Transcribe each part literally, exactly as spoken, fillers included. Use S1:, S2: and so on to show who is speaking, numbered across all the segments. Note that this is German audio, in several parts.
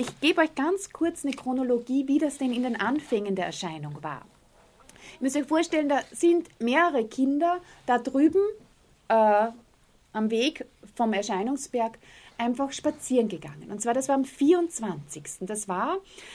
S1: Ich gebe euch ganz kurz eine Chronologie, wie das denn in den Anfängen der Erscheinung war. Ihr müsst euch vorstellen, da sind mehrere Kinder da drüben äh, am Weg vom Erscheinungsberg einfach spazieren gegangen. Und zwar, das war am vierundzwanzigsten Das war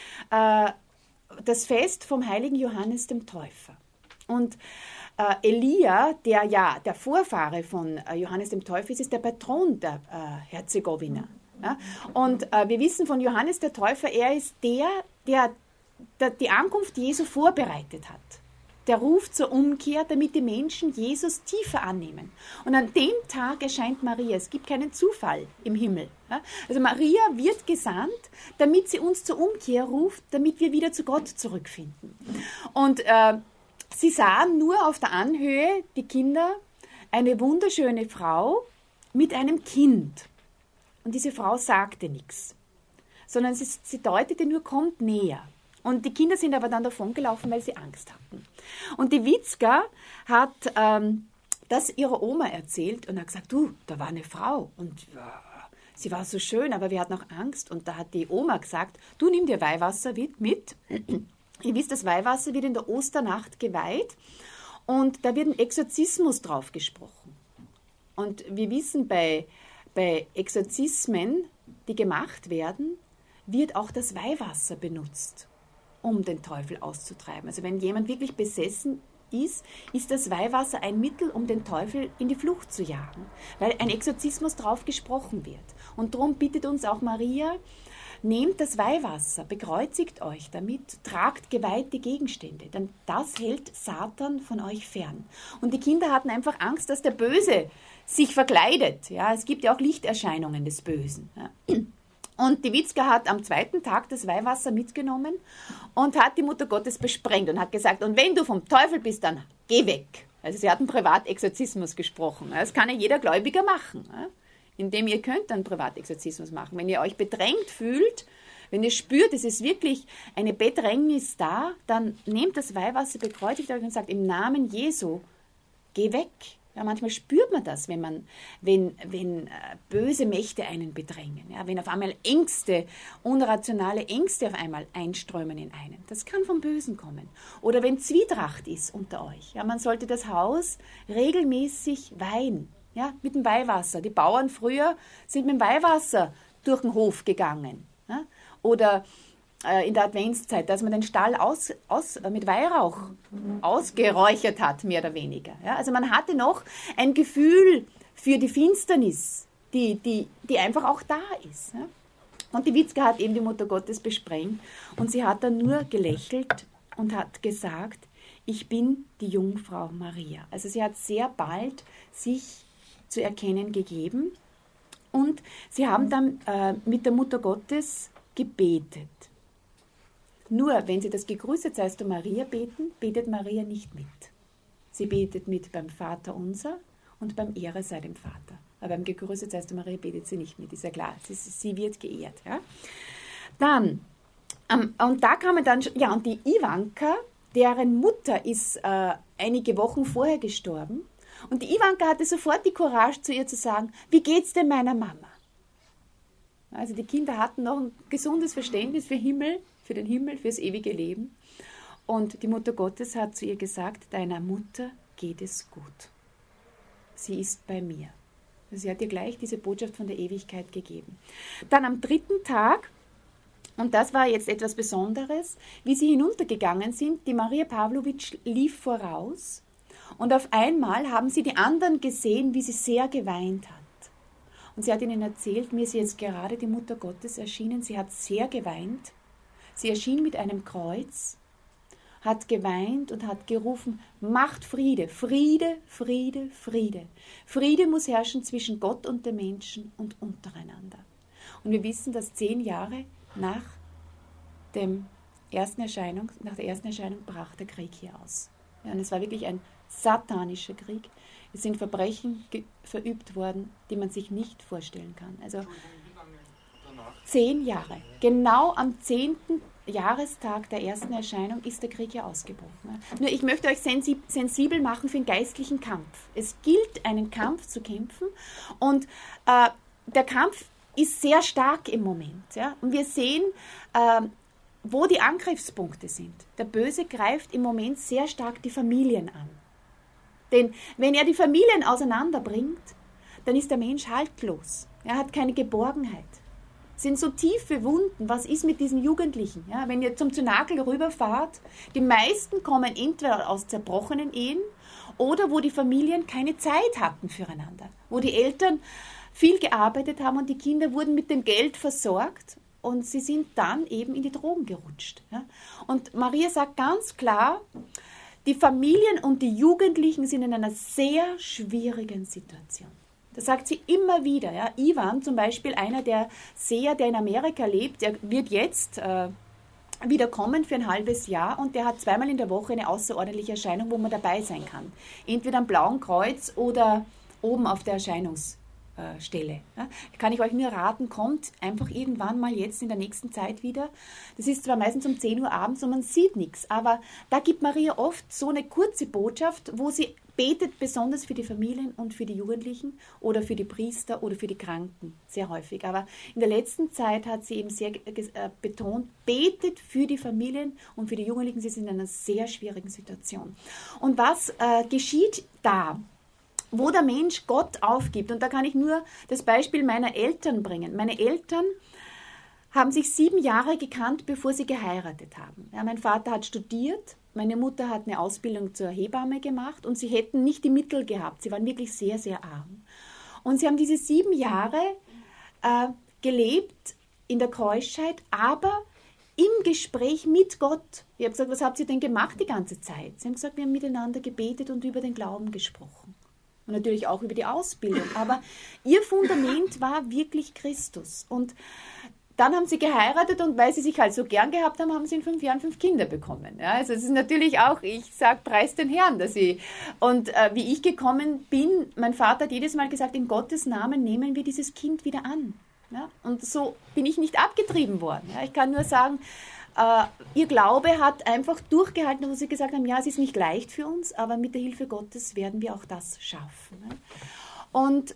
S1: äh, das Fest vom heiligen Johannes dem Täufer. Und äh, Elia, der ja der Vorfahre von äh, Johannes dem Täufer ist, ist der Patron der äh, Herzegowina. Ja? Und äh, wir wissen von Johannes der Täufer, er ist der, der, der die Ankunft Jesu vorbereitet hat. Der ruft zur Umkehr, damit die Menschen Jesus tiefer annehmen. Und an dem Tag erscheint Maria. Es gibt keinen Zufall im Himmel. Ja? Also Maria wird gesandt, damit sie uns zur Umkehr ruft, damit wir wieder zu Gott zurückfinden. Und äh, sie sahen nur auf der Anhöhe, die Kinder, eine wunderschöne Frau mit einem Kind. Und diese Frau sagte nichts, sondern sie, sie deutete nur, kommt näher. Und die Kinder sind aber dann davongelaufen, weil sie Angst hatten. Und die Witzka hat ähm, das ihrer Oma erzählt und hat gesagt, du, da war eine Frau und ja, sie war so schön, aber wir hatten auch Angst. Und da hat die Oma gesagt, du nimm dir Weihwasser mit. Ihr wisst, das Weihwasser wird in der Osternacht geweiht und da wird ein Exorzismus drauf gesprochen. Und wir wissen, bei, bei Exorzismen, die gemacht werden, wird auch das Weihwasser benutzt, um den Teufel auszutreiben. Also wenn jemand wirklich besessen ist, ist das Weihwasser ein Mittel, um den Teufel in die Flucht zu jagen, weil ein Exorzismus drauf gesprochen wird. Und darum bittet uns auch Maria, nehmt das Weihwasser, bekreuzigt euch damit, tragt geweihte Gegenstände, denn das hält Satan von euch fern. Und die Kinder hatten einfach Angst, dass der Böse sich verkleidet. Ja, es gibt ja auch Lichterscheinungen des Bösen. Ja. Und die Witzka hat am zweiten Tag das Weihwasser mitgenommen und hat die Mutter Gottes besprengt und hat gesagt, und wenn du vom Teufel bist, dann geh weg. Also sie hat einen Privatexorzismus gesprochen. Das kann ja jeder Gläubiger machen, indem ihr könnt einen Privatexorzismus machen. Wenn ihr euch bedrängt fühlt, wenn ihr spürt, es ist wirklich eine Bedrängnis da, dann nehmt das Weihwasser, bekreuzigt euch und sagt, im Namen Jesu, geh weg. Ja, manchmal spürt man das, wenn, man, wenn, wenn äh, böse Mächte einen bedrängen. Ja, wenn auf einmal Ängste, unrationale Ängste auf einmal einströmen in einen. Das kann vom Bösen kommen. Oder wenn Zwietracht ist unter euch. Ja, man sollte das Haus regelmäßig weihen. Ja, mit dem Weihwasser. Die Bauern früher sind mit dem Weihwasser durch den Hof gegangen. Ja, oder in der Adventszeit, dass man den Stall aus, aus, mit Weihrauch ausgeräuchert hat, mehr oder weniger. Ja, also man hatte noch ein Gefühl für die Finsternis, die, die, die einfach auch da ist. Ja. Und die Witzka hat eben die Mutter Gottes besprengt und sie hat dann nur gelächelt und hat gesagt, ich bin die Jungfrau Maria. Also sie hat sehr bald sich zu erkennen gegeben und sie haben dann äh, mit der Mutter Gottes gebetet. Nur, wenn sie das Gegrüßet seist du Maria beten, betet Maria nicht mit. Sie betet mit beim Vater unser und beim Ehre sei dem Vater. Aber beim Gegrüßet seist du Maria betet sie nicht mit, ist ja klar. Sie, sie wird geehrt. Ja? Dann, ähm, und da kamen dann, ja, und die Ivanka, deren Mutter ist äh, einige Wochen vorher gestorben. Und die Ivanka hatte sofort die Courage, zu ihr zu sagen, wie geht's denn meiner Mama? Also die Kinder hatten noch ein gesundes Verständnis für Himmel, für den Himmel, fürs ewige Leben. Und die Mutter Gottes hat zu ihr gesagt, deiner Mutter geht es gut. Sie ist bei mir. Also sie hat ihr gleich diese Botschaft von der Ewigkeit gegeben. Dann am dritten Tag, und das war jetzt etwas Besonderes, wie sie hinuntergegangen sind, die Maria Pavlovic lief voraus und auf einmal haben sie die anderen gesehen, wie sie sehr geweint hat. Und sie hat ihnen erzählt, mir ist jetzt gerade die Mutter Gottes erschienen, sie hat sehr geweint. Sie erschien mit einem Kreuz, hat geweint und hat gerufen, macht Friede, Friede, Friede, Friede. Friede muss herrschen zwischen Gott und den Menschen und untereinander. Und wir wissen, dass zehn Jahre nach, dem ersten Erscheinung, nach der ersten Erscheinung brach der Krieg hier aus. Ja, und es war wirklich ein satanischer Krieg. Es sind Verbrechen verübt worden, die man sich nicht vorstellen kann. Also zehn Jahre. Genau am zehnten Jahrestag der ersten Erscheinung ist der Krieg ja ausgebrochen. Nur ich möchte euch sensibel machen für den geistlichen Kampf. Es gilt, einen Kampf zu kämpfen und äh, der Kampf ist sehr stark im Moment. Ja? Und wir sehen, äh, wo die Angriffspunkte sind. Der Böse greift im Moment sehr stark die Familien an. Denn wenn er die Familien auseinanderbringt, dann ist der Mensch haltlos. Er hat keine Geborgenheit. Es sind so tiefe Wunden. Was ist mit diesen Jugendlichen? Ja, wenn ihr zum Zynakel rüberfahrt, die meisten kommen entweder aus zerbrochenen Ehen oder wo die Familien keine Zeit hatten füreinander. Wo die Eltern viel gearbeitet haben und die Kinder wurden mit dem Geld versorgt und sie sind dann eben in die Drogen gerutscht. Ja. Und Maria sagt ganz klar, die Familien und die Jugendlichen sind in einer sehr schwierigen Situation. Das sagt sie immer wieder. Ja. Ivan zum Beispiel, einer der Seher, der in Amerika lebt, der wird jetzt äh, wieder kommen für ein halbes Jahr und der hat zweimal in der Woche eine außerordentliche Erscheinung, wo man dabei sein kann. Entweder am Blauen Kreuz oder oben auf der Erscheinungsstelle. Ja. Kann ich euch nur raten, kommt einfach irgendwann mal jetzt in der nächsten Zeit wieder. Das ist zwar meistens um zehn Uhr abends und man sieht nichts, aber da gibt Maria oft so eine kurze Botschaft, wo sie betet besonders für die Familien und für die Jugendlichen oder für die Priester oder für die Kranken, sehr häufig. Aber in der letzten Zeit hat sie eben sehr äh, betont, betet für die Familien und für die Jugendlichen. Sie sind in einer sehr schwierigen Situation. Und was äh, geschieht da, wo der Mensch Gott aufgibt? Und da kann ich nur das Beispiel meiner Eltern bringen. Meine Eltern haben sich sieben Jahre gekannt, bevor sie geheiratet haben. Ja, mein Vater hat studiert, meine Mutter hat eine Ausbildung zur Hebamme gemacht und sie hätten nicht die Mittel gehabt. Sie waren wirklich sehr, sehr arm. Und sie haben diese sieben Jahre äh, gelebt in der Keuschheit, aber im Gespräch mit Gott. Ich habe gesagt, was habt ihr denn gemacht die ganze Zeit? Sie haben gesagt, wir haben miteinander gebetet und über den Glauben gesprochen. Und natürlich auch über die Ausbildung. Aber ihr Fundament war wirklich Christus. Und dann haben sie geheiratet und weil sie sich halt so gern gehabt haben, haben sie in fünf Jahren fünf Kinder bekommen. Ja, also es ist natürlich auch, ich sage, preis den Herrn, dass sie, und äh, wie ich gekommen bin, mein Vater hat jedes Mal gesagt, in Gottes Namen nehmen wir dieses Kind wieder an. Ja, und so bin ich nicht abgetrieben worden. Ja, ich kann nur sagen, äh, ihr Glaube hat einfach durchgehalten, wo sie gesagt haben, ja, es ist nicht leicht für uns, aber mit der Hilfe Gottes werden wir auch das schaffen. Ja. Und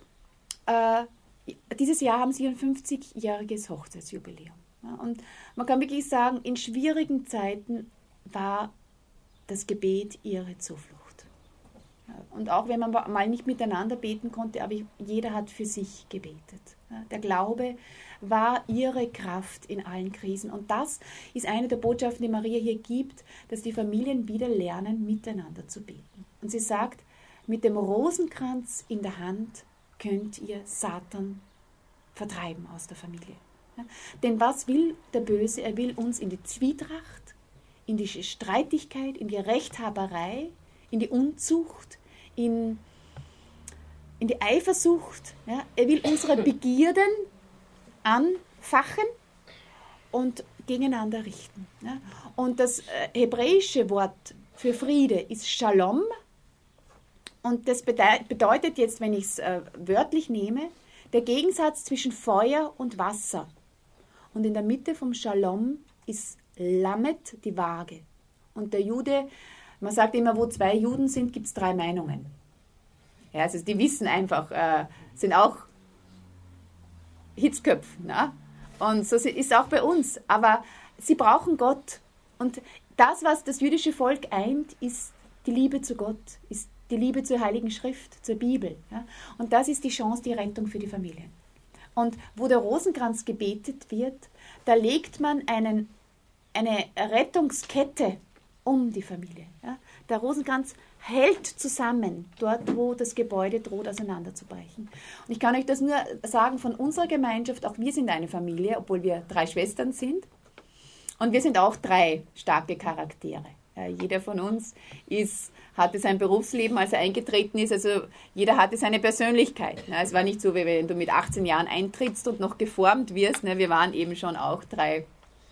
S1: äh, dieses Jahr haben sie ein fünfzigjähriges Hochzeitsjubiläum. Ja, und man kann wirklich sagen, in schwierigen Zeiten war das Gebet ihre Zuflucht. Ja, und auch wenn man mal nicht miteinander beten konnte, aber jeder hat für sich gebetet. Ja, der Glaube war ihre Kraft in allen Krisen. Und das ist eine der Botschaften, die Maria hier gibt, dass die Familien wieder lernen, miteinander zu beten. Und sie sagt, mit dem Rosenkranz in der Hand könnt ihr Satan vertreiben aus der Familie. Ja? Denn was will der Böse? Er will uns in die Zwietracht, in die Streitigkeit, in die Rechthaberei, in die Unzucht, in, in die Eifersucht. Ja? Er will unsere Begierden anfachen und gegeneinander richten. Ja? Und das äh, hebräische Wort für Friede ist Shalom. Und das bedeutet jetzt, wenn ich es äh, wörtlich nehme, der Gegensatz zwischen Feuer und Wasser. Und in der Mitte vom Shalom ist Lamet, die Waage. Und der Jude, man sagt immer, wo zwei Juden sind, gibt es drei Meinungen. Ja, also die wissen einfach, äh, sind auch Hitzköpfe. Ne? Und so ist auch bei uns. Aber sie brauchen Gott. Und das, was das jüdische Volk eint, ist die Liebe zu Gott, ist die Liebe zur Heiligen Schrift, zur Bibel. Ja? Und das ist die Chance, die Rettung für die Familien. Und wo der Rosenkranz gebetet wird, da legt man einen, eine Rettungskette um die Familie. Ja? Der Rosenkranz hält zusammen, dort wo das Gebäude droht auseinanderzubrechen. Und ich kann euch das nur sagen von unserer Gemeinschaft, auch wir sind eine Familie, obwohl wir drei Schwestern sind. Und wir sind auch drei starke Charaktere. Ja, jeder von uns ist, hatte sein Berufsleben, als er eingetreten ist, also jeder hatte seine Persönlichkeit. Ja, es war nicht so, wie wenn du mit achtzehn Jahren eintrittst und noch geformt wirst. Ne, wir waren eben schon auch drei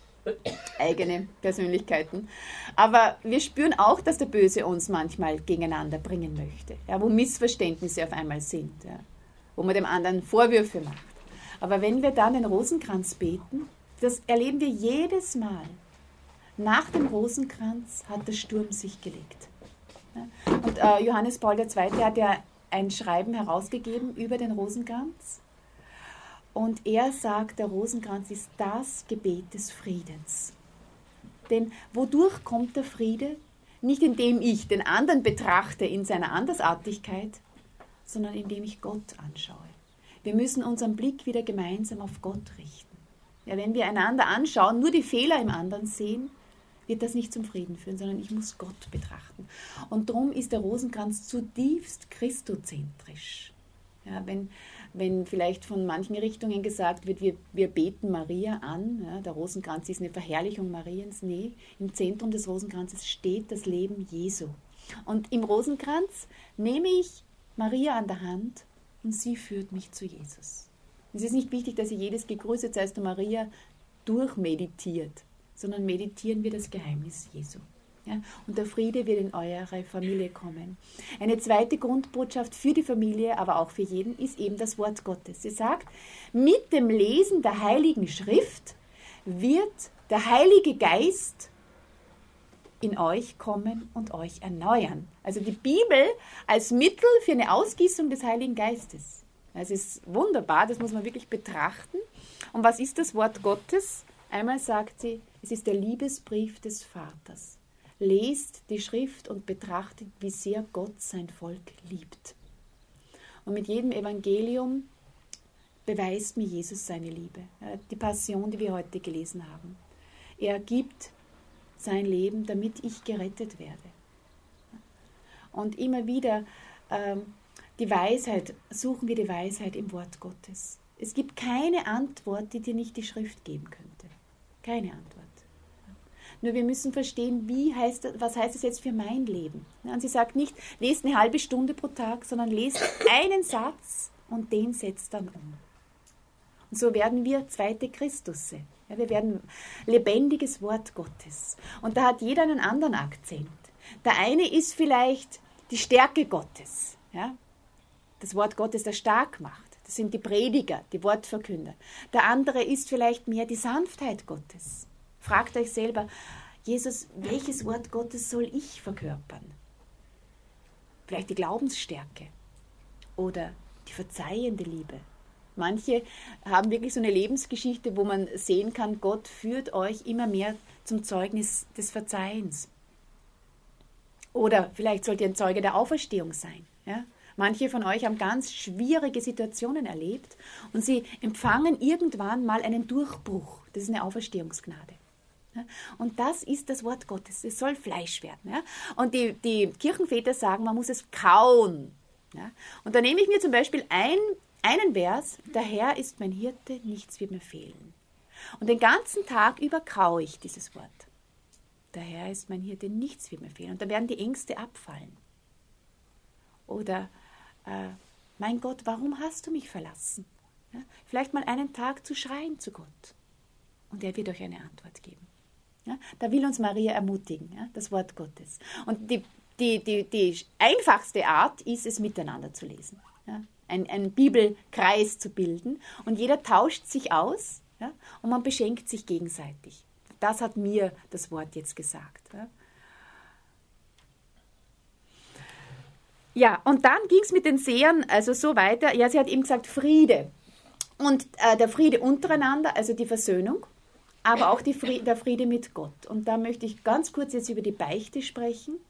S1: eigene Persönlichkeiten. Aber wir spüren auch, dass der Böse uns manchmal gegeneinander bringen möchte, ja, wo Missverständnisse auf einmal sind, ja, wo man dem anderen Vorwürfe macht. Aber wenn wir dann den Rosenkranz beten, das erleben wir jedes Mal. Nach dem Rosenkranz hat der Sturm sich gelegt. Ja. Und äh, Johannes Paul der Zweite hat ja ein Schreiben herausgegeben über den Rosenkranz. Und er sagt, der Rosenkranz ist das Gebet des Friedens. Denn wodurch kommt der Friede? Nicht indem ich den anderen betrachte in seiner Andersartigkeit, sondern indem ich Gott anschaue. Wir müssen unseren Blick wieder gemeinsam auf Gott richten. Ja, wenn wir einander anschauen, nur die Fehler im anderen sehen, wird das nicht zum Frieden führen, sondern ich muss Gott betrachten. Und darum ist der Rosenkranz zutiefst christozentrisch. Ja, wenn, wenn vielleicht von manchen Richtungen gesagt wird, wir, wir beten Maria an, ja, der Rosenkranz ist eine Verherrlichung Mariens, nee, im Zentrum des Rosenkranzes steht das Leben Jesu. Und im Rosenkranz nehme ich Maria an der Hand und sie führt mich zu Jesus. Es ist nicht wichtig, dass ihr jedes Gegrüßet seist du Maria durchmeditiert, sondern meditieren wir das Geheimnis Jesu. Ja? Und der Friede wird in eure Familie kommen. Eine zweite Grundbotschaft für die Familie, aber auch für jeden, ist eben das Wort Gottes. Sie sagt, mit dem Lesen der Heiligen Schrift wird der Heilige Geist in euch kommen und euch erneuern. Also die Bibel als Mittel für eine Ausgießung des Heiligen Geistes. Das ist wunderbar, das muss man wirklich betrachten. Und was ist das Wort Gottes? Einmal sagt sie, es ist der Liebesbrief des Vaters. Lest die Schrift und betrachtet, wie sehr Gott sein Volk liebt. Und mit jedem Evangelium beweist mir Jesus seine Liebe. Die Passion, die wir heute gelesen haben. Er gibt sein Leben, damit ich gerettet werde. Und immer wieder ähm, die Weisheit, suchen wir die Weisheit im Wort Gottes. Es gibt keine Antwort, die dir nicht die Schrift geben könnte. Keine Antwort. Nur wir müssen verstehen, wie heißt das, was heißt es jetzt für mein Leben. Und sie sagt nicht, lest eine halbe Stunde pro Tag, sondern lest einen Satz und den setzt dann um. Und so werden wir zweite Christusse. Ja, wir werden lebendiges Wort Gottes. Und da hat jeder einen anderen Akzent. Der eine ist vielleicht die Stärke Gottes. Ja? Das Wort Gottes, das stark macht. Das sind die Prediger, die Wortverkünder. Der andere ist vielleicht mehr die Sanftheit Gottes. Fragt euch selber, Jesus, welches Wort Gottes soll ich verkörpern? Vielleicht die Glaubensstärke oder die verzeihende Liebe. Manche haben wirklich so eine Lebensgeschichte, wo man sehen kann, Gott führt euch immer mehr zum Zeugnis des Verzeihens. Oder vielleicht sollt ihr ein Zeuge der Auferstehung sein. Ja? Manche von euch haben ganz schwierige Situationen erlebt und sie empfangen irgendwann mal einen Durchbruch. Das ist eine Auferstehungsgnade. Ja? Und das ist das Wort Gottes. Es soll Fleisch werden. Ja? Und die, die Kirchenväter sagen, man muss es kauen. Ja? Und da nehme ich mir zum Beispiel ein Einen Vers, der Herr ist mein Hirte, nichts wird mir fehlen. Und den ganzen Tag über kaue ich dieses Wort. Der Herr ist mein Hirte, nichts wird mir fehlen. Und da werden die Ängste abfallen. Oder, äh, mein Gott, warum hast du mich verlassen? Ja, vielleicht mal einen Tag zu schreien zu Gott. Und er wird euch eine Antwort geben. Ja, da will uns Maria ermutigen, ja, das Wort Gottes. Und die, die, die, die einfachste Art ist, es miteinander zu lesen. Ja. Ein, ein Bibelkreis zu bilden und jeder tauscht sich aus, ja, und man beschenkt sich gegenseitig. Das hat mir das Wort jetzt gesagt. Ja, ja und dann ging es mit den Sehern also so weiter. Ja, sie hat eben gesagt Friede und äh, der Friede untereinander, also die Versöhnung, aber auch die Friede, der Friede mit Gott. Und da möchte ich ganz kurz jetzt über die Beichte sprechen.